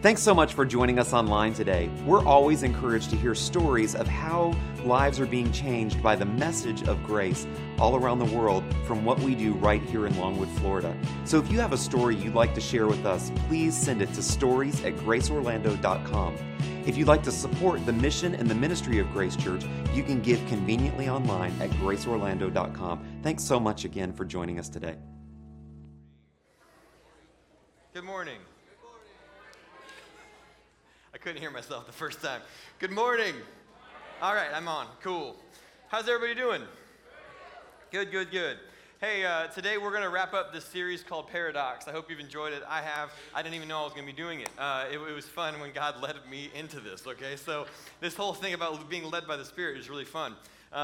Thanks so much for joining us online today. We're always encouraged to hear stories of how lives are being changed by the message of grace all around the world from what we do right here in Longwood, Florida. So if you have a story you'd like to share with us, please send it to stories@graceorlando.com. If you'd like to support the mission and the ministry of Grace Church, you can give conveniently online at graceorlando.com. Thanks so much again for joining us today. Good morning. I couldn't hear myself the first time. Good morning. All right, I'm on. Cool. How's everybody doing? Good. Hey, today we're going to wrap up this series called Paradox. I hope you've enjoyed it. I have. I didn't even know I was going to be doing it. It was fun when God led me into this, okay? So this whole thing about being led by the Spirit is really fun.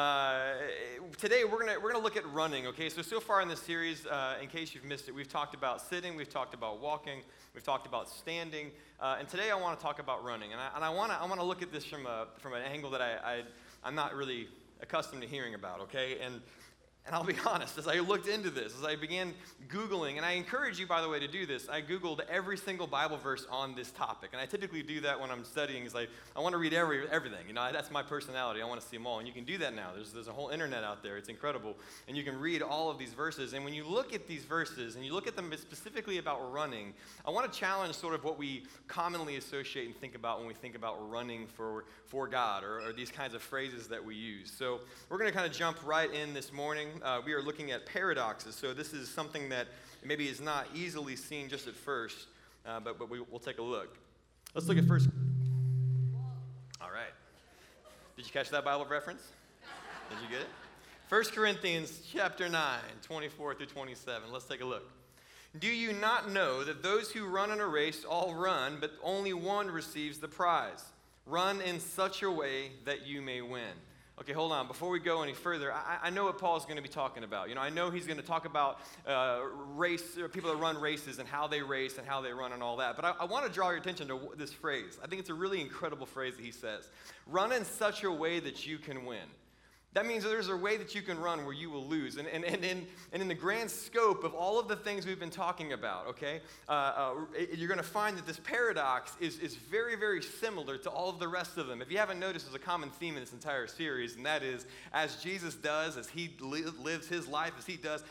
Today we're gonna look at running, okay? So far in this series, in case you've missed it, we've talked about sitting, we've talked about walking, we've talked about standing, and today I want to talk about running. And I want to look at this from an angle that I'm not really accustomed to hearing about, okay? And I'll be honest, as I looked into this, as I began Googling, and I encourage you, by the way, to do this, I Googled every single Bible verse on this topic. And I typically do that when I'm studying. It's like, I want to read everything. You know, that's my personality. I want to see them all. And you can do that now. There's a whole internet out there. It's incredible. And you can read all of these verses. And when you look at these verses, and you look at them specifically about running, I want to challenge sort of what we commonly associate and think about when we think about running for God, or these kinds of phrases that we use. So we're going to kind of jump right in this morning. We are looking at paradoxes. So this is something that maybe is not easily seen just at first, but we'll take a look. Let's look at first. All right. Did you catch that Bible reference? Did you get it? 1 Corinthians chapter 9, 24 through 27. Let's take a look. Do you not know that those who run in a race all run, but only one receives the prize? Run in such a way that you may win. Okay, hold on. Before we go any further, I know what Paul's going to be talking about. You know, I know he's going to talk about people that run races and how they race and how they run and all that. But I want to draw your attention to this phrase. I think it's a really incredible phrase that he says. Run in such a way that you can win. That means that there's a way that you can run where you will lose. And in the grand scope of all of the things we've been talking about, okay, you're going to find that this paradox is very, very similar to all of the rest of them. If you haven't noticed, there's a common theme in this entire series, and that is, as Jesus does, as he lives his life, as he does,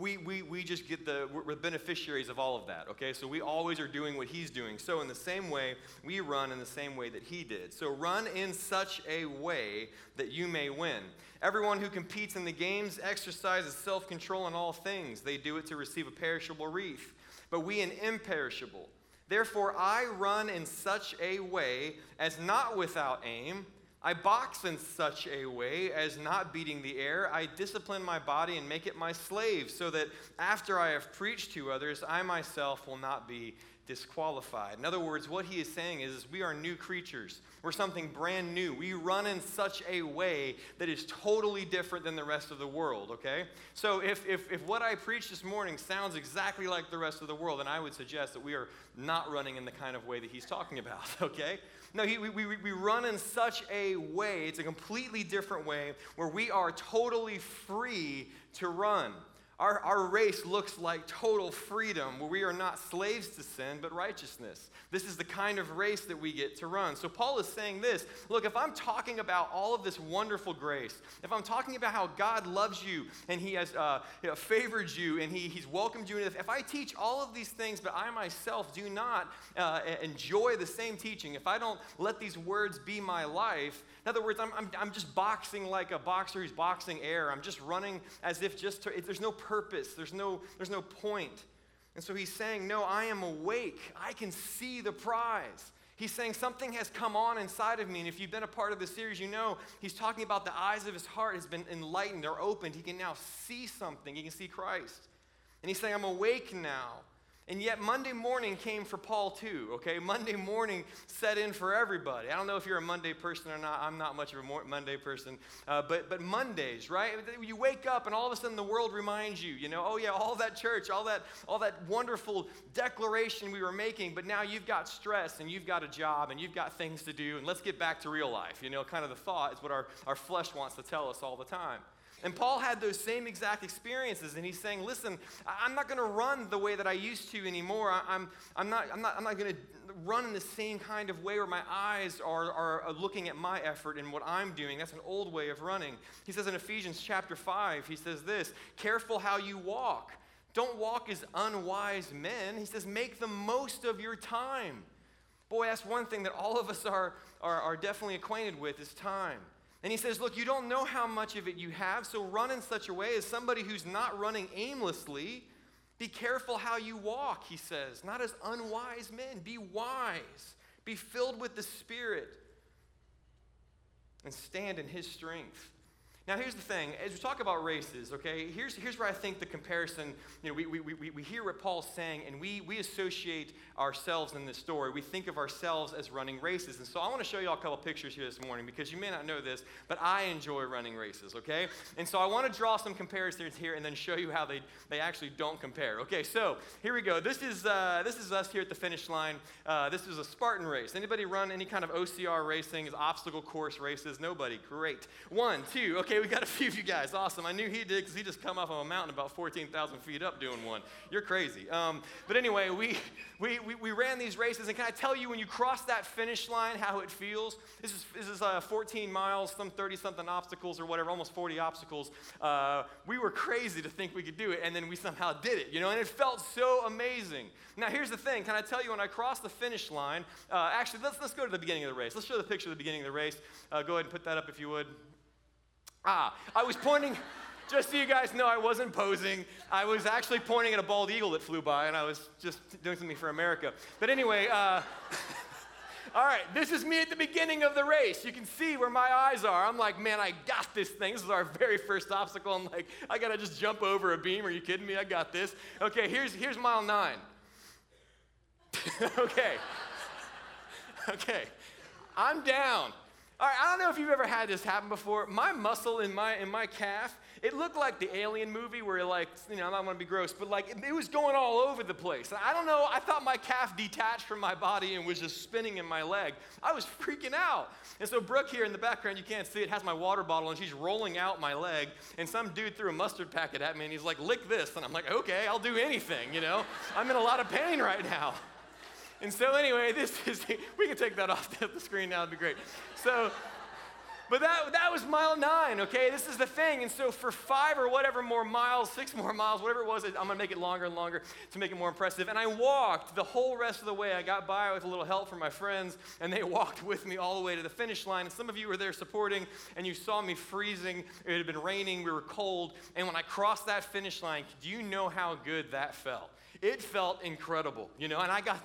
we just get we're beneficiaries of all of that, okay? So we always are doing what he's doing. So in the same way, we run in the same way that he did. So run in such a way that you may win. Everyone who competes in the games exercises self-control in all things. They do it to receive a perishable wreath, but we an imperishable. Therefore, I run in such a way as not without aim. I box in such a way as not beating the air. I discipline my body and make it my slave, so that after I have preached to others, I myself will not be disqualified. In other words, what he is saying is we are new creatures. We're something brand new. We run in such a way that is totally different than the rest of the world, okay? So if what I preached this morning sounds exactly like the rest of the world, then I would suggest that we are not running in the kind of way that he's talking about, okay? No, we run in such a way, it's a completely different way, where we are totally free to run. Our race looks like total freedom, where we are not slaves to sin, but righteousness. This is the kind of race that we get to run. So Paul is saying this. Look, if I'm talking about all of this wonderful grace, if I'm talking about how God loves you and he has favored you and he's welcomed you, and if I teach all of these things, but I myself do not enjoy the same teaching, if I don't let these words be my life, in other words, I'm just boxing like a boxer who's boxing air. I'm just running as if there's no purpose. There's no point. And so he's saying, no, I am awake. I can see the prize. He's saying something has come on inside of me. And if you've been a part of this series, you know he's talking about the eyes of his heart has been enlightened. They're opened. He can now see something. He can see Christ. And he's saying, I'm awake now. And yet Monday morning came for Paul too, okay? Monday morning set in for everybody. I don't know if you're a Monday person or not. I'm not much of a Monday person. But Mondays, right? You wake up and all of a sudden the world reminds you, oh yeah, all that church, all that wonderful declaration we were making, but now you've got stress and you've got a job and you've got things to do, and let's get back to real life. Kind of the thought is what our flesh wants to tell us all the time. And Paul had those same exact experiences, and he's saying, listen, I'm not going to run the way that I used to anymore. I'm not going to run in the same kind of way where my eyes are looking at my effort and what I'm doing. That's an old way of running. He says in Ephesians chapter 5, he says this, careful how you walk. Don't walk as unwise men. He says, make the most of your time. Boy, that's one thing that all of us are definitely acquainted with is time. And he says, look, you don't know how much of it you have, so run in such a way as somebody who's not running aimlessly. Be careful how you walk, he says, not as unwise men. Be wise. Be filled with the Spirit. And stand in his strength. Now, here's the thing. As we talk about races, okay, here's where I think the comparison, we hear what Paul's saying, and we associate ourselves in this story. We think of ourselves as running races. And so I want to show you all a couple pictures here this morning, because you may not know this, but I enjoy running races, okay? And so I want to draw some comparisons here and then show you how they actually don't compare. Okay, so here we go. This is us here at the finish line. This is a Spartan race. Anybody run any kind of OCR racing, obstacle course races? Nobody. Great. 1, 2, okay. We got a few of you guys. Awesome. I knew he did because he just come off of a mountain about 14,000 feet up doing one. You're crazy. But anyway, we ran these races, and can I tell you, when you cross that finish line, how it feels? This is 14 miles, some 30-something obstacles or whatever, almost 40 obstacles. We were crazy to think we could do it, and then we somehow did it, and it felt so amazing. Now, here's the thing. Can I tell you, when I crossed the finish line, actually, let's go to the beginning of the race. Let's show the picture of the beginning of the race. Go ahead and put that up if you would. I was pointing, just so you guys know, I wasn't posing. I was actually pointing at a bald eagle that flew by, and I was just doing something for America. But anyway, all right, this is me at the beginning of the race. You can see where my eyes are. I'm like, man, I got this thing. This is our very first obstacle. I'm like, I got to just jump over a beam. Are you kidding me? I got this. Okay, here's mile 9. Okay. I'm down. All right, I don't know if you've ever had this happen before. My muscle in my calf, it looked like the Alien movie where I'm not going to be gross, but it was going all over the place. I don't know, I thought my calf detached from my body and was just spinning in my leg. I was freaking out. And so Brooke here in the background, you can't see it, has my water bottle, and she's rolling out my leg, and some dude threw a mustard packet at me, and he's like, lick this. And I'm like, okay, I'll do anything, I'm in a lot of pain right now. And so anyway, we can take that off the screen now, it'd be great. So, but that was mile 9, okay? This is the thing. And so for 5 or whatever more miles, 6 more miles, whatever it was, I'm gonna make it longer and longer to make it more impressive. And I walked the whole rest of the way. I got by with a little help from my friends, and they walked with me all the way to the finish line. And some of you were there supporting, and you saw me freezing. It had been raining, we were cold. And when I crossed that finish line, do you know how good that felt? It felt incredible, and I got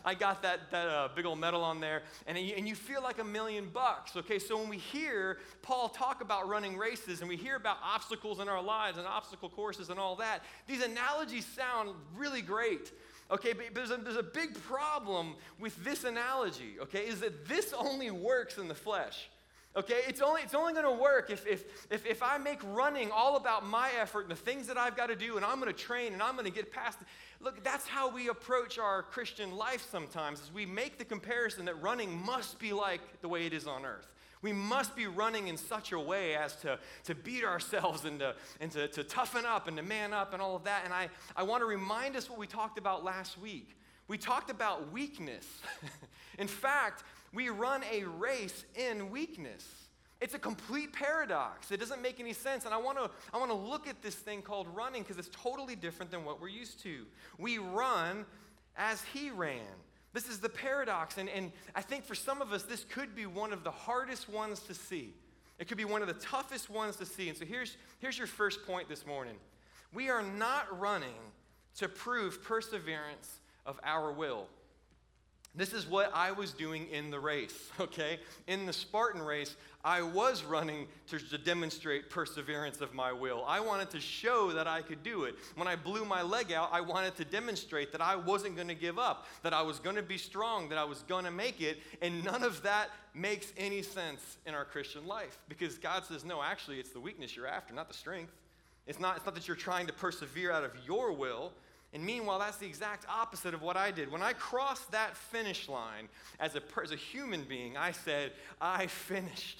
that big old medal on there, and you feel like $1 million, okay? So when we hear Paul talk about running races, and we hear about obstacles in our lives and obstacle courses and all that, these analogies sound really great, okay? But there's a big problem with this analogy, okay, is that this only works in the flesh. Okay, it's only going to work if I make running all about my effort and the things that I've got to do, and I'm going to train and I'm going to get past it. Look, that's how we approach our Christian life sometimes, is we make the comparison that running must be like the way it is on earth. We must be running in such a way as to beat ourselves and to toughen up and to man up and all of that. And I want to remind us what we talked about last week. We talked about weakness. In fact, we run a race in weakness. It's a complete paradox. It doesn't make any sense. And I want to look at this thing called running because it's totally different than what we're used to. We run as he ran. This is the paradox. And I think for some of us, this could be one of the hardest ones to see. It could be one of the toughest ones to see. And so here's your first point this morning. We are not running to prove perseverance of our will. This is what I was doing in the race, okay? In the Spartan race, I was running to demonstrate perseverance of my will. I wanted to show that I could do it. When I blew my leg out, I wanted to demonstrate that I wasn't going to give up, that I was going to be strong, that I was going to make it, and none of that makes any sense in our Christian life because God says, no, actually, it's the weakness you're after, not the strength. It's not that you're trying to persevere out of your will. And meanwhile, that's the exact opposite of what I did. When I crossed that finish line as a human being, I said, I finished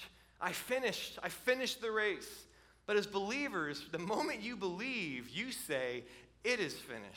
the race. But as believers, the moment you believe, you say, it is finished.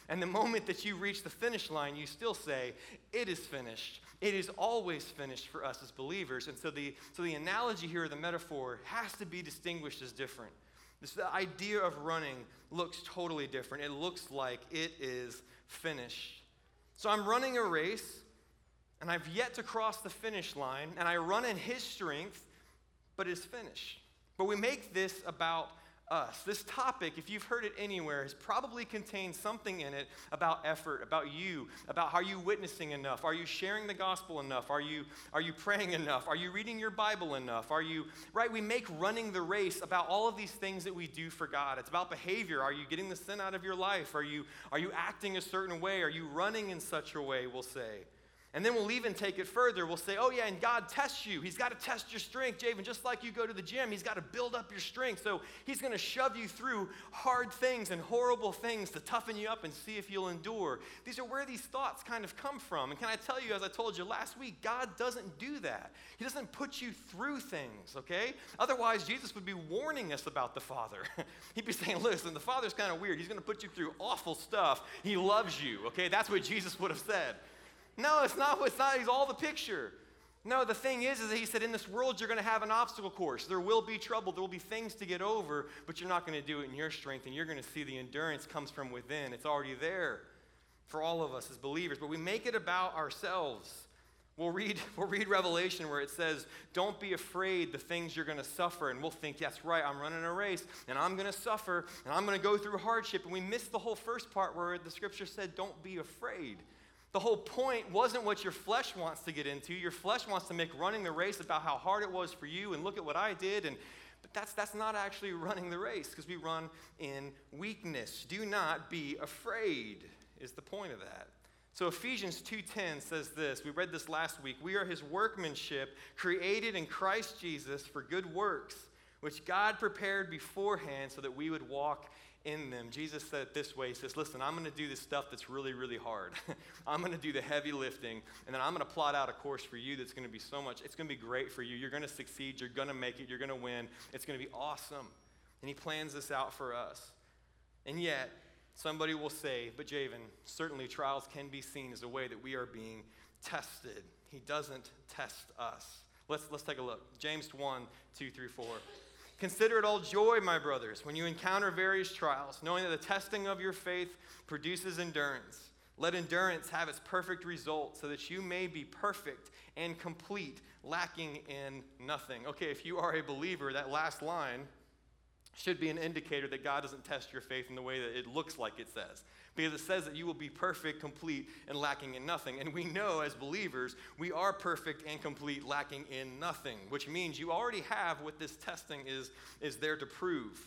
And the moment that you reach the finish line, you still say, it is finished. It is always finished for us as believers. And so the analogy here, the metaphor, has to be distinguished as different. The idea of running looks totally different. It looks like it is finished. So I'm running a race, and I've yet to cross the finish line, and I run in his strength, but it's finished. But we make this about us. This topic, if you've heard it anywhere, has probably contained something in it about effort, about you, about are you witnessing enough? Are you sharing the gospel enough? Are you praying enough? Are you reading your Bible enough? Right? We make running the race about all of these things that we do for God. It's about behavior. Are you getting the sin out of your life? Are you acting a certain way? Are you running in such a way, we'll say. And then we'll even take it further. We'll say, oh yeah, and God tests you. He's got to test your strength, Javen. Just like you go to the gym, he's got to build up your strength. So he's going to shove you through hard things and horrible things to toughen you up and see if you'll endure. These are where these thoughts kind of come from. And can I tell you, as I told you last week, God doesn't do that. He doesn't put you through things, okay? Otherwise, Jesus would be warning us about the Father. He'd be saying, listen, the Father's kind of weird. He's going to put you through awful stuff. He loves you, okay? That's what Jesus would have said. No, it's not. He's all the picture. No, the thing is that he said, in this world, you're going to have an obstacle course. There will be trouble. There will be things to get over, but you're not going to do it in your strength, and you're going to see the endurance comes from within. It's already there for all of us as believers, but we make it about ourselves. We'll read Revelation where it says, don't be afraid the things you're going to suffer, and we'll think, that's right, I'm running a race, and I'm going to suffer, and I'm going to go through hardship, and we miss the whole first part where the scripture said, don't be afraid. The whole point wasn't what your flesh wants to get into. Your flesh wants to make running the race about how hard it was for you and look at what I did. But that's not actually running the race because we run in weakness. Do not be afraid is the point of that. So Ephesians 2:10 says this. We read this last week. We are his workmanship created in Christ Jesus for good works, which God prepared beforehand so that we would walk in them. Jesus said it this way. He says, listen, I'm going to do this stuff that's really, really hard. I'm going to do the heavy lifting, and then I'm going to plot out a course for you that's going to be so much, it's going to be great for you. You're going to succeed. You're going to make it. You're going to win. It's going to be awesome. And he plans this out for us. And yet, somebody will say, but Javen, certainly trials can be seen as a way that we are being tested. He doesn't test us. Let's take a look. James 1:2-4. Consider it all joy, my brothers, when you encounter various trials, knowing that the testing of your faith produces endurance. Let endurance have its perfect result so that you may be perfect and complete, lacking in nothing. Okay, if you are a believer, that last line should be an indicator that God doesn't test your faith in the way that it looks like it says. Because it says that you will be perfect, complete, and lacking in nothing. And we know as believers, we are perfect and complete, lacking in nothing, which means you already have what this testing is there to prove.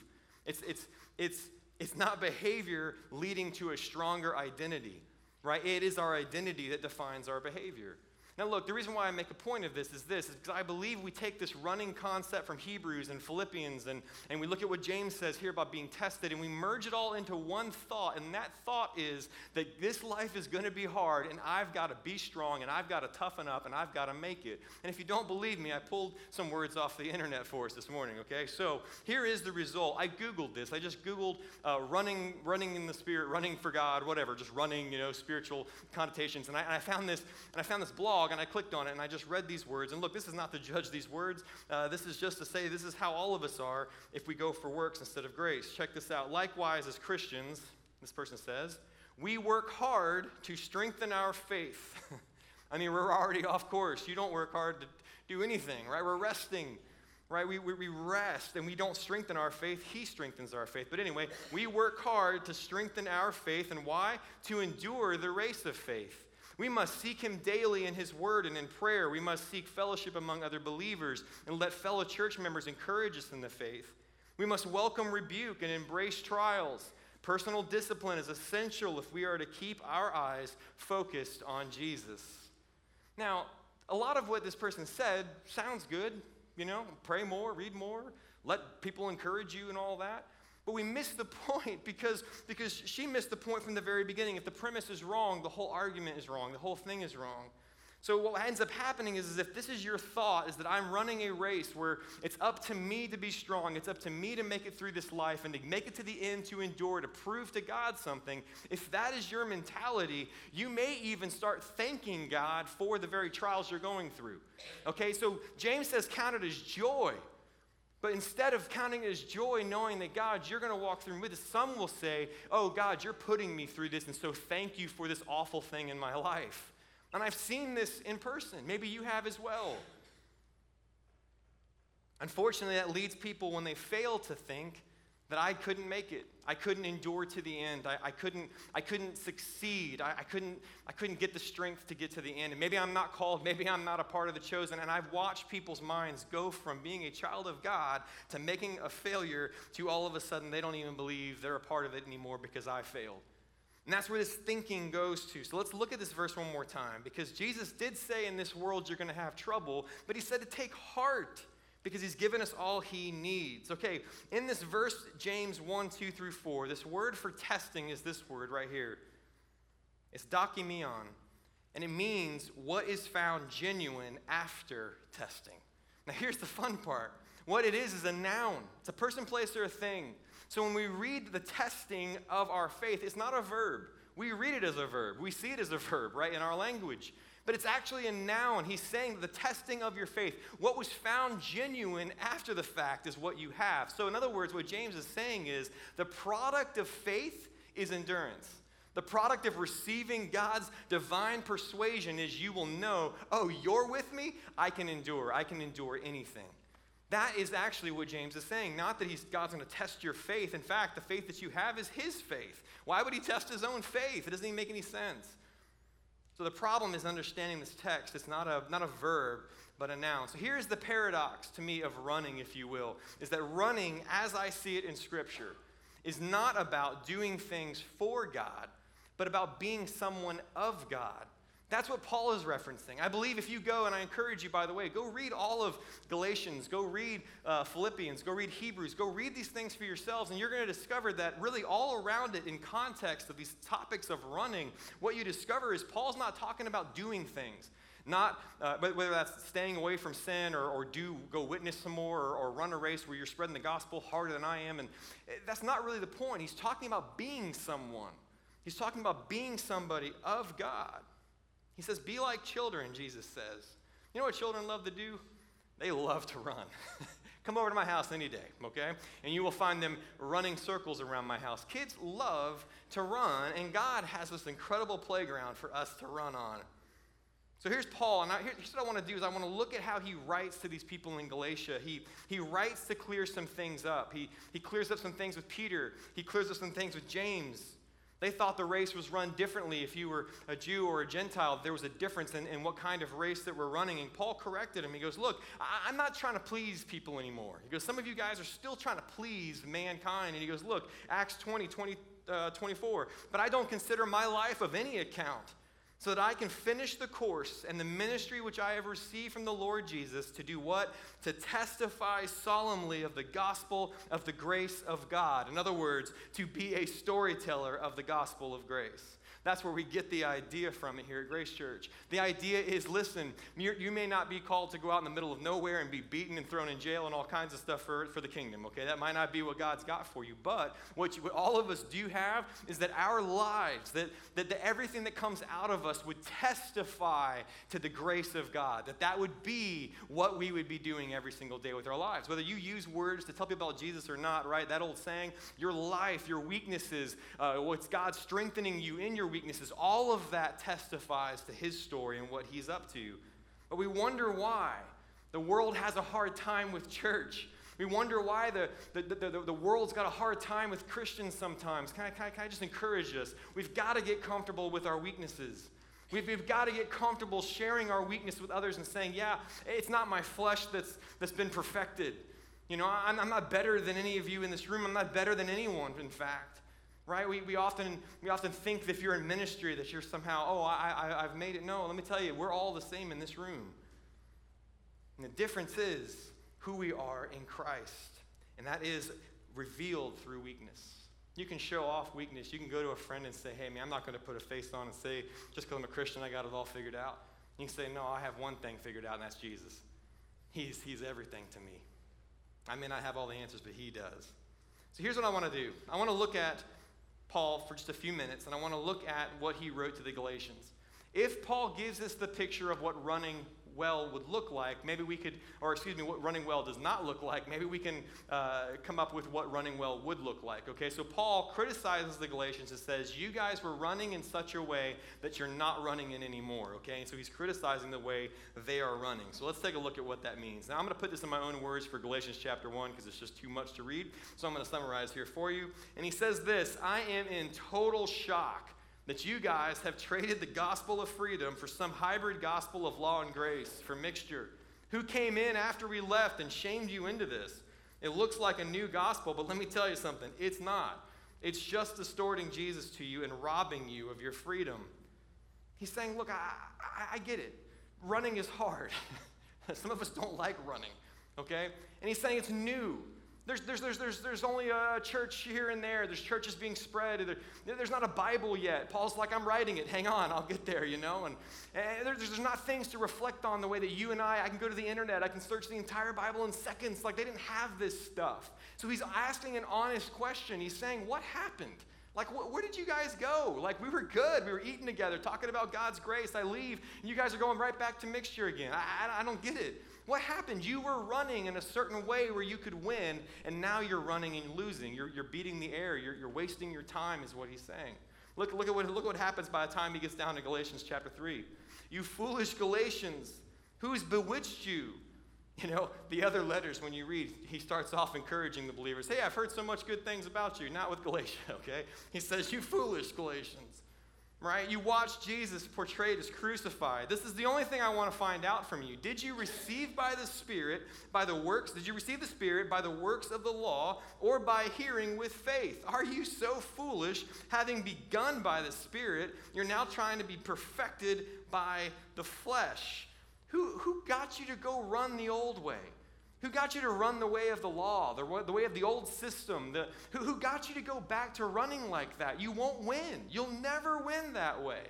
It's not behavior leading to a stronger identity, right? It is our identity that defines our behavior. Now look, the reason why I make a point of this is because I believe we take this running concept from Hebrews and Philippians and we look at what James says here about being tested and we merge it all into one thought, and that thought is that this life is going to be hard and I've got to be strong and I've got to toughen up and I've got to make it. And if you don't believe me, I pulled some words off the internet for us this morning, okay? So here is the result. I Googled this. I just Googled running in the Spirit, running for God, whatever, just running, spiritual connotations. And I found this blog, and I clicked on it, and I just read these words. And look, this is not to judge these words. This is just to say this is how all of us are if we go for works instead of grace. Check this out. Likewise, as Christians, this person says, we work hard to strengthen our faith. I mean, we're already off course. You don't work hard to do anything, right? We're resting, right? We rest, and we don't strengthen our faith. He strengthens our faith. But anyway, we work hard to strengthen our faith. And why? To endure the race of faith. We must seek him daily in his word and in prayer. We must seek fellowship among other believers and let fellow church members encourage us in the faith. We must welcome rebuke and embrace trials. Personal discipline is essential if we are to keep our eyes focused on Jesus. Now, a lot of what this person said sounds good. Pray more, read more, let people encourage you and all that. But we missed the point because she missed the point from the very beginning. If the premise is wrong, the whole argument is wrong. The whole thing is wrong. So what ends up happening is if this is your thought, is that I'm running a race where it's up to me to be strong, it's up to me to make it through this life and to make it to the end, to endure, to prove to God something, if that is your mentality, you may even start thanking God for the very trials you're going through. Okay, so James says count it as joy. But instead of counting it as joy, knowing that, God, you're going to walk through with us, some will say, oh, God, you're putting me through this, and so thank you for this awful thing in my life. And I've seen this in person. Maybe you have as well. Unfortunately, that leads people, when they fail, to think that I couldn't make it. I couldn't endure to the end. I couldn't succeed. I couldn't get the strength to get to the end. And maybe I'm not called. Maybe I'm not a part of the chosen. And I've watched people's minds go from being a child of God to making a failure to all of a sudden they don't even believe they're a part of it anymore because I failed. And that's where this thinking goes to. So let's look at this verse one more time, because Jesus did say in this world you're going to have trouble, but he said to take heart because he's given us all he needs. Okay, in this verse, James 1:2-4, this word for testing is this word right here. It's dokimion, and it means what is found genuine after testing. Now here's the fun part. What it is a noun. It's a person, place, or a thing. So when we read the testing of our faith, it's not a verb. We read it as a verb. We see it as a verb, right, in our language. But it's actually a noun. He's saying that the testing of your faith, what was found genuine after the fact is what you have. So in other words, what James is saying is the product of faith is endurance. The product of receiving God's divine persuasion is you will know, oh, you're with me? I can endure anything. That is actually what James is saying. Not that God's going to test your faith. In fact, the faith that you have is his faith. Why would he test his own faith? It doesn't even make any sense. So the problem is understanding this text. It's not a verb, but a noun. So here's the paradox to me of running, if you will, is that running, as I see it in Scripture, is not about doing things for God, but about being someone of God. That's what Paul is referencing. I believe if you go, and I encourage you, by the way, go read all of Galatians, go read Philippians, go read Hebrews, go read these things for yourselves, and you're going to discover that really all around it in context of these topics of running, what you discover is Paul's not talking about doing things. Not whether that's staying away from sin or go witness some more or run a race where you're spreading the gospel harder than I am. And that's not really the point. He's talking about being someone. He's talking about being somebody of God. He says, be like children, Jesus says. You know what children love to do? They love to run. Come over to my house any day, okay? And you will find them running circles around my house. Kids love to run, and God has this incredible playground for us to run on. So here's Paul, and here's what I want to do is I want to look at how he writes to these people in Galatia. He writes to clear some things up. He clears up some things with Peter. He clears up some things with James. They thought the race was run differently. If you were a Jew or a Gentile, there was a difference in what kind of race that we're running. And Paul corrected him. He goes, look, I'm not trying to please people anymore. He goes, some of you guys are still trying to please mankind. And he goes, look, Acts 24, but I don't consider my life of any account, so that I can finish the course and the ministry which I have received from the Lord Jesus to do what? To testify solemnly of the gospel of the grace of God. In other words, to be a storyteller of the gospel of grace. That's where we get the idea from it here at Grace Church. The idea is, listen, you may not be called to go out in the middle of nowhere and be beaten and thrown in jail and all kinds of stuff for the kingdom, okay? That might not be what God's got for you. But what all of us do have is that our lives, that everything that comes out of us would testify to the grace of God. That would be what we would be doing every single day with our lives. Whether you use words to tell people about Jesus or not, right? That old saying, your life, your weaknesses, what's God strengthening you in your weaknesses, all of that testifies to his story and what he's up to. But we wonder why the world has a hard time with church. We wonder why the world's got a hard time with Christians sometimes. Can I just encourage us? We've got to get comfortable with our weaknesses. We've got to get comfortable sharing our weakness with others and saying, yeah, it's not my flesh that's been perfected. You know, I'm not better than any of you in this room. I'm not better than anyone, in fact. Right? We often think that if you're in ministry that you're somehow, I've made it. No, let me tell you, we're all the same in this room. And the difference is who we are in Christ. And that is revealed through weakness. You can show off weakness. You can go to a friend and say, hey, man, I'm not going to put a face on and say, just because I'm a Christian, I got it all figured out. You can say, no, I have one thing figured out, and that's Jesus. He's everything to me. I may not have all the answers, but he does. So here's what I want to do. I want to look at Paul for just a few minutes, and I want to look at what he wrote to the Galatians. If Paul gives us the picture of what running well would look like, maybe we could, what running well does not look like, maybe we can come up with what running well would look like, okay? So Paul criticizes the Galatians and says, you guys were running in such a way that you're not running in anymore, okay? And so he's criticizing the way they are running. So let's take a look at what that means. Now I'm going to put this in my own words for Galatians chapter 1 because it's just too much to read, so I'm going to summarize here for you. And he says this, I am in total shock that you guys have traded the gospel of freedom for some hybrid gospel of law and grace, for mixture. Who came in after we left and shamed you into this? It looks like a new gospel, but let me tell you something. It's not. It's just distorting Jesus to you and robbing you of your freedom. He's saying, look, I get it. Running is hard. Some of us don't like running, okay? And he's saying it's new. There's only a church here and there. There's churches being spread. There's not a Bible yet. Paul's like, I'm writing it. Hang on, I'll get there, And there's not things to reflect on the way that you and I can go to the internet. I can search the entire Bible in seconds. Like, they didn't have this stuff. So he's asking an honest question. He's saying, what happened? Like, where did you guys go? Like, we were good. We were eating together, talking about God's grace. I leave, and you guys are going right back to mixture again. I don't get it. What happened? You were running in a certain way where you could win, and now you're running and losing. You're beating the air. You're wasting your time is what he's saying. Look at what happens by the time he gets down to Galatians chapter 3. You foolish Galatians, who's bewitched you? The other letters, when you read, he starts off encouraging the believers. Hey, I've heard so much good things about you. Not with Galatia, okay? He says, you foolish Galatians, right? You watch Jesus portrayed as crucified. This is the only thing I want to find out from you. Did you receive by the Spirit, did you receive the Spirit by the works of the law or by hearing with faith? Are you so foolish, having begun by the Spirit, you're now trying to be perfected by the flesh? Who got you to go run the old way? Who got you to run the way of the law, the way of the old system? Who got you to go back to running like that? You won't win. You'll never win that way.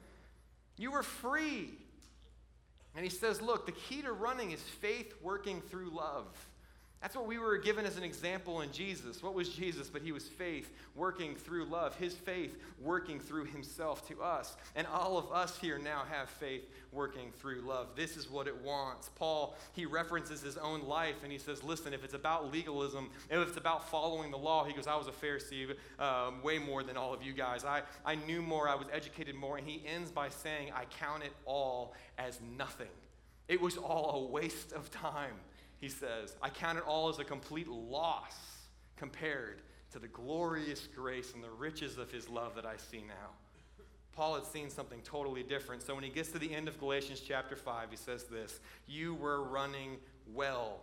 You were free. And he says, look, the key to running is faith working through love. That's what we were given as an example in Jesus. What was Jesus? But he was faith working through love. His faith working through himself to us. And all of us here now have faith working through love. This is what it wants. Paul, he references his own life and he says, listen, if it's about legalism, if it's about following the law, he goes, I was a Pharisee way more than all of you guys. I knew more, I was educated more. And he ends by saying, I count it all as nothing. It was all a waste of time. He says, I count it all as a complete loss compared to the glorious grace and the riches of his love that I see now. Paul had seen something totally different. So when he gets to the end of Galatians chapter 5, he says this, you were running well.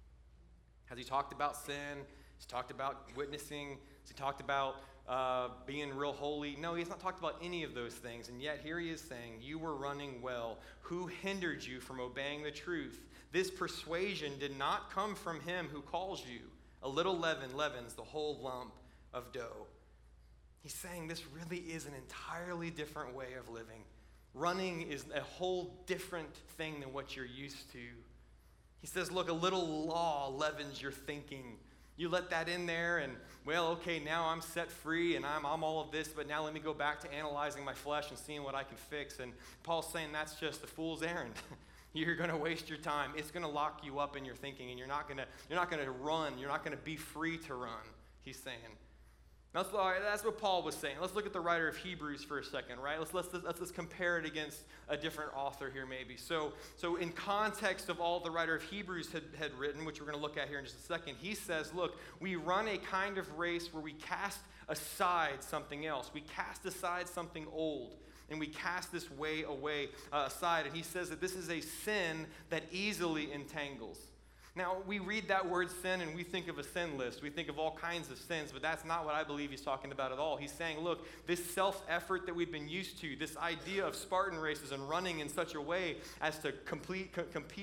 Has he talked about sin? He's talked about witnessing? Has he talked about being real holy? No, he's not talked about any of those things. And yet here he is saying, you were running well. Who hindered you from obeying the truth? This persuasion did not come from him who calls you. A little leaven leavens the whole lump of dough. He's saying this really is an entirely different way of living. Running is a whole different thing than what you're used to. He says, look, a little law leavens your thinking. You let that in there and, well, okay, now I'm set free and I'm all of this, but now let me go back to analyzing my flesh and seeing what I can fix. And Paul's saying that's just a fool's errand. You're going to waste your time. It's going to lock you up in your thinking, and you're not going to run. You're not going to be free to run, he's saying. That's what Paul was saying. Let's look at the writer of Hebrews for a second, right? Let's compare it against a different author here maybe. So in context of all the writer of Hebrews had written, which we're going to look at here in just a second, he says, look, we run a kind of race where we cast aside something else. We cast aside something old. And we cast this way away aside. And he says that this is a sin that easily entangles. Now, we read that word sin and we think of a sin list. We think of all kinds of sins, but that's not what I believe he's talking about at all. He's saying, look, this self-effort that we've been used to, this idea of Spartan races and running in such a way as to complete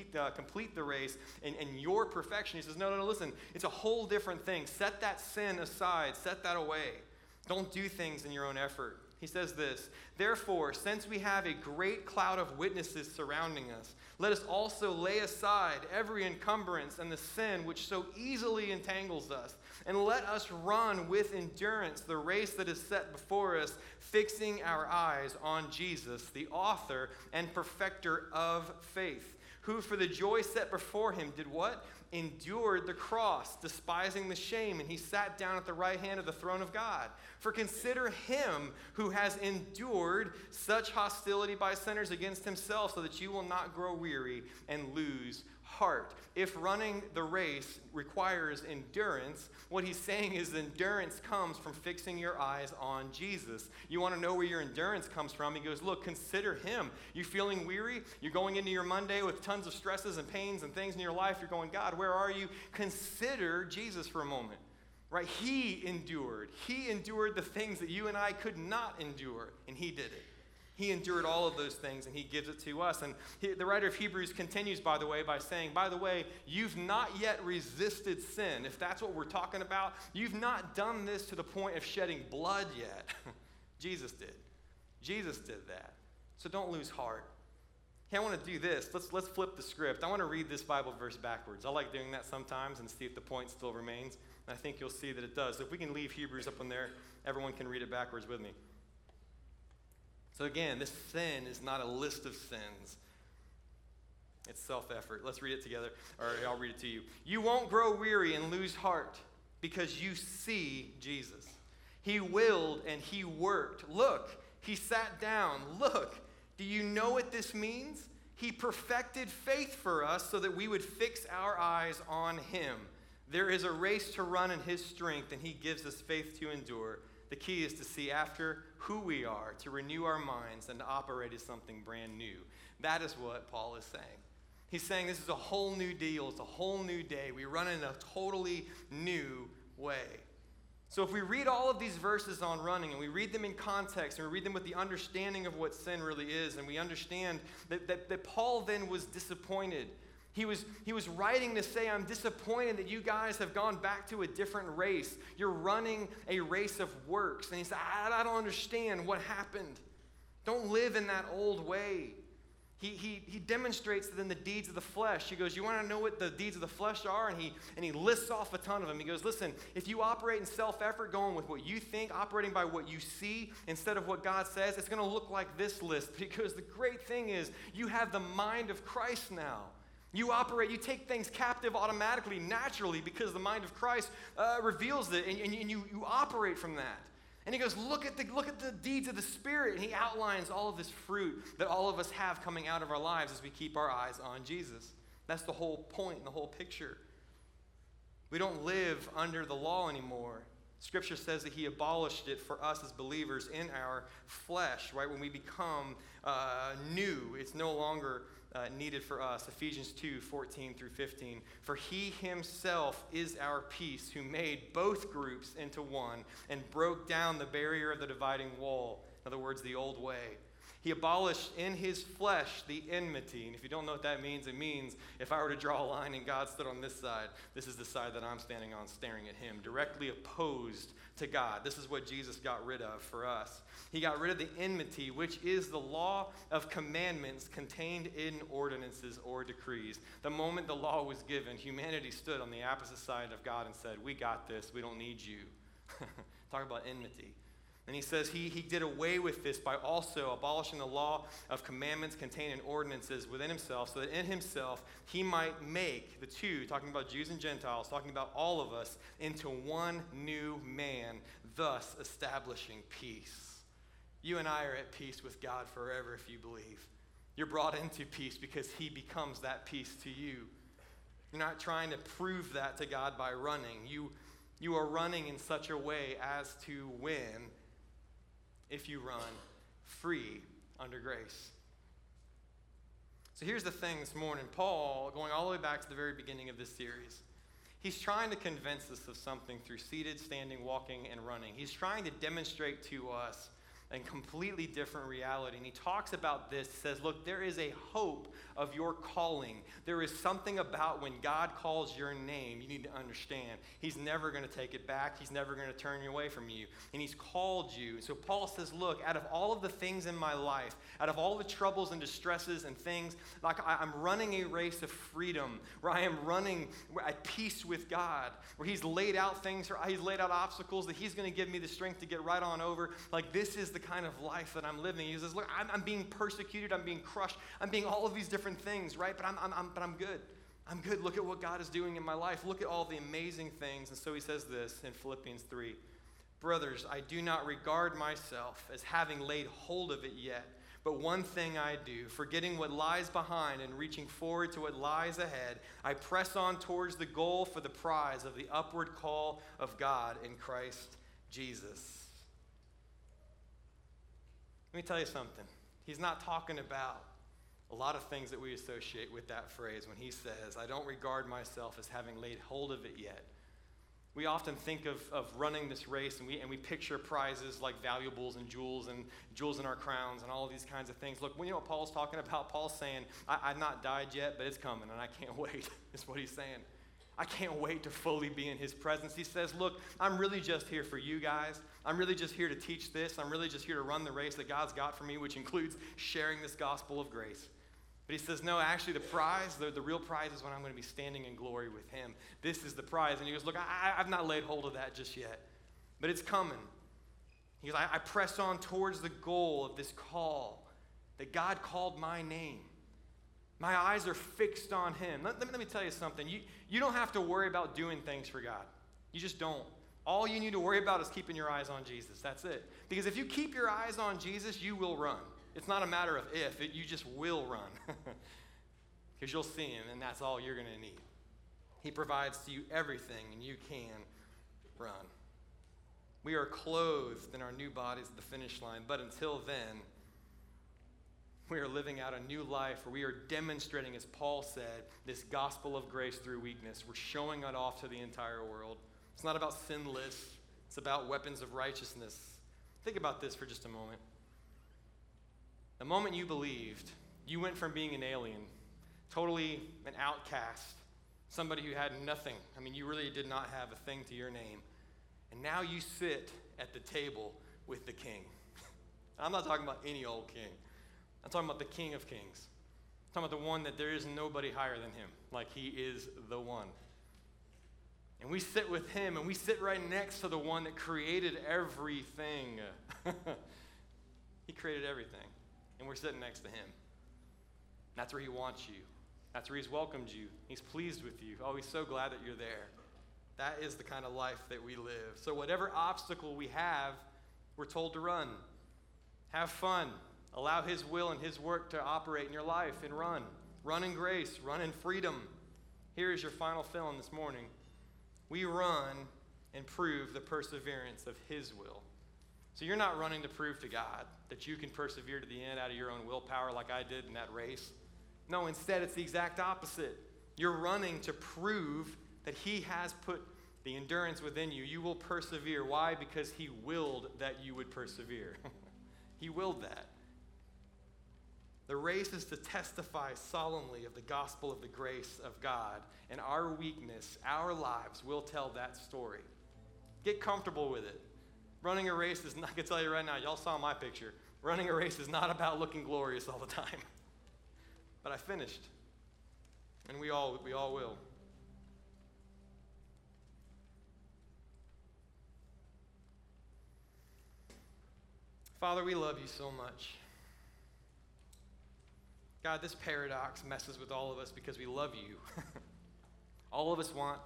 the race and your perfection. He says, no, listen, it's a whole different thing. Set that sin aside. Set that away. Don't do things in your own effort. He says this, "Therefore, since we have a great cloud of witnesses surrounding us, let us also lay aside every encumbrance and the sin which so easily entangles us, and let us run with endurance the race that is set before us, fixing our eyes on Jesus, the author and perfecter of faith, who for the joy set before him did what? Endured the cross, despising the shame, and he sat down at the right hand of the throne of God. For consider him who has endured such hostility by sinners against himself, so that you will not grow weary and lose heart." If running the race requires endurance, what he's saying is endurance comes from fixing your eyes on Jesus. You want to know where your endurance comes from? He goes, look, consider him. You feeling weary? You're going into your Monday with tons of stresses and pains and things in your life. You're going, God, where are you? Consider Jesus for a moment. Right? He endured. He endured the things that you and I could not endure, and he did it. He endured all of those things, and he gives it to us. And the writer of Hebrews continues, by the way, by saying, by the way, you've not yet resisted sin. If that's what we're talking about, you've not done this to the point of shedding blood yet. Jesus did. Jesus did that. So don't lose heart. Hey, I want to do this. Let's flip the script. I want to read this Bible verse backwards. I like doing that sometimes and see if the point still remains. And I think you'll see that it does. So if we can leave Hebrews up on there, everyone can read it backwards with me. So again, this sin is not a list of sins. It's self-effort. Let's read it together, or I'll read it to you. You won't grow weary and lose heart because you see Jesus. He willed and he worked. Look, he sat down. Look, do you know what this means? He perfected faith for us so that we would fix our eyes on him. There is a race to run in his strength, and he gives us faith to endure. The key is to see after who we are, to renew our minds, and to operate as something brand new. That is what Paul is saying. He's saying this is a whole new deal. It's a whole new day. We run in a totally new way. So if we read all of these verses on running, and we read them in context, and we read them with the understanding of what sin really is, and we understand that Paul then was disappointed. He was writing to say, I'm disappointed that you guys have gone back to a different race. You're running a race of works. And he said, I don't understand what happened. Don't live in that old way. He demonstrates that in the deeds of the flesh. He goes, you want to know what the deeds of the flesh are? And he lists off a ton of them. He goes, listen, if you operate in self-effort, going with what you think, operating by what you see instead of what God says, it's going to look like this list. Because the great thing is you have the mind of Christ now. You take things captive automatically, naturally, because the mind of Christ reveals it, and you operate from that. And he goes, look at the deeds of the Spirit, and he outlines all of this fruit that all of us have coming out of our lives as we keep our eyes on Jesus. That's the whole point, the whole picture. We don't live under the law anymore. Scripture says that he abolished it for us as believers in our flesh, right? When we become new, it's no longer needed for us. Ephesians 2:14 through 15. For he himself is our peace, who made both groups into one and broke down the barrier of the dividing wall. In other words, the old way. He abolished in his flesh the enmity. And if you don't know what that means, it means if I were to draw a line and God stood on this side, this is the side that I'm standing on, staring at him, directly opposed to God. This is what Jesus got rid of for us. He got rid of the enmity, which is the law of commandments contained in ordinances or decrees. The moment the law was given, humanity stood on the opposite side of God and said, we got this, we don't need you. Talk about enmity. And he says he did away with this by also abolishing the law of commandments contained in ordinances within himself, so that in himself he might make the two, talking about Jews and Gentiles, talking about all of us, into one new man, thus establishing peace. You and I are at peace with God forever if you believe. You're brought into peace because he becomes that peace to you. You're not trying to prove that to God by running. You are running in such a way as to win if you run free under grace. So here's the thing this morning. Paul, going all the way back to the very beginning of this series, he's trying to convince us of something through seated, standing, walking, and running. He's trying to demonstrate to us and completely different reality. And he talks about this, says, look, there is a hope of your calling. There is something about when God calls your name, you need to understand. He's never going to take it back. He's never going to turn you away from you. And he's called you. So Paul says, look, out of all of the things in my life, out of all the troubles and distresses and things, like I'm running a race of freedom, where I am running at peace with God, where he's laid out things, he's laid out obstacles that he's going to give me the strength to get right on over. Like, this is the kind of life that I'm living. He says, look, I'm being persecuted, I'm being crushed, I'm being all of these different things, right? But I'm good. I'm good. Look at what God is doing in my life. Look at all the amazing things. And so he says this in Philippians 3. Brothers, I do not regard myself as having laid hold of it yet, but one thing I do, forgetting what lies behind and reaching forward to what lies ahead, I press on towards the goal for the prize of the upward call of God in Christ Jesus. Let me tell you something. He's not talking about a lot of things that we associate with that phrase when he says, I don't regard myself as having laid hold of it yet. We often think of running this race, and we picture prizes like valuables and jewels in our crowns and all of these kinds of things. Look, you know what Paul's talking about? Paul's saying, I've not died yet, but it's coming, and I can't wait. That's what he's saying. I can't wait to fully be in his presence. He says, look, I'm really just here for you guys. I'm really just here to teach this. I'm really just here to run the race that God's got for me, which includes sharing this gospel of grace. But he says, no, actually the prize, the real prize is when I'm going to be standing in glory with him. This is the prize. And he goes, look, I've not laid hold of that just yet, but it's coming. He goes, I press on towards the goal of this call that God called my name. My eyes are fixed on him. Let me tell you something. You don't have to worry about doing things for God. You just don't. All you need to worry about is keeping your eyes on Jesus. That's it. Because if you keep your eyes on Jesus, you will run. It's not a matter of if. You just will run. Because you'll see him, and that's all you're going to need. He provides to you everything, and you can run. We are clothed in our new bodies at the finish line, but until then, we are living out a new life where we are demonstrating, as Paul said, this gospel of grace through weakness. We're showing it off to the entire world. It's not about sinless. It's about weapons of righteousness. Think about this for just a moment. The moment you believed, you went from being an alien, totally an outcast, somebody who had nothing. I mean, you really did not have a thing to your name. And now you sit at the table with the king. I'm not talking about any old king. I'm talking about the King of Kings. I'm talking about the one that there is nobody higher than him. Like, he is the one. And we sit with him, and we sit right next to the one that created everything. He created everything. And we're sitting next to him. That's where he wants you. That's where he's welcomed you. He's pleased with you. Oh, he's so glad that you're there. That is the kind of life that we live. So whatever obstacle we have, we're told to run. Have fun. Allow his will and his work to operate in your life and run. Run in grace. Run in freedom. Here is your final fill-in this morning. We run and prove the perseverance of his will. So you're not running to prove to God that you can persevere to the end out of your own willpower like I did in that race. No, instead it's the exact opposite. You're running to prove that he has put the endurance within you. You will persevere. Why? Because he willed that you would persevere. He willed that. The race is to testify solemnly of the gospel of the grace of God, and our weakness, our lives will tell that story. Get comfortable with it. Running a race is not, I can tell you right now, y'all saw my picture. Running a race is not about looking glorious all the time. But I finished, and we all will. Father, we love you so much. God, this paradox messes with all of us because we love you. All of us want,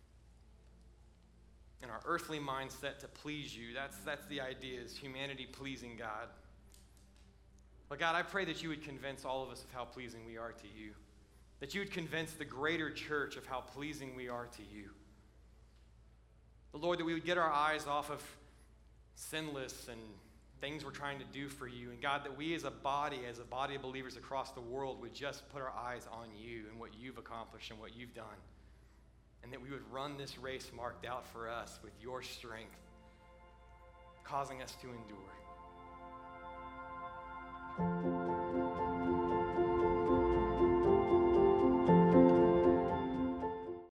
in our earthly mindset, to please you. That's the idea, is humanity pleasing God. But God, I pray that you would convince all of us of how pleasing we are to you. That you would convince the greater church of how pleasing we are to you. But Lord, that we would get our eyes off of sinless and things we're trying to do for you. And God, that we as a body of believers across the world would just put our eyes on you and what you've accomplished and what you've done. And that we would run this race marked out for us with your strength, causing us to endure.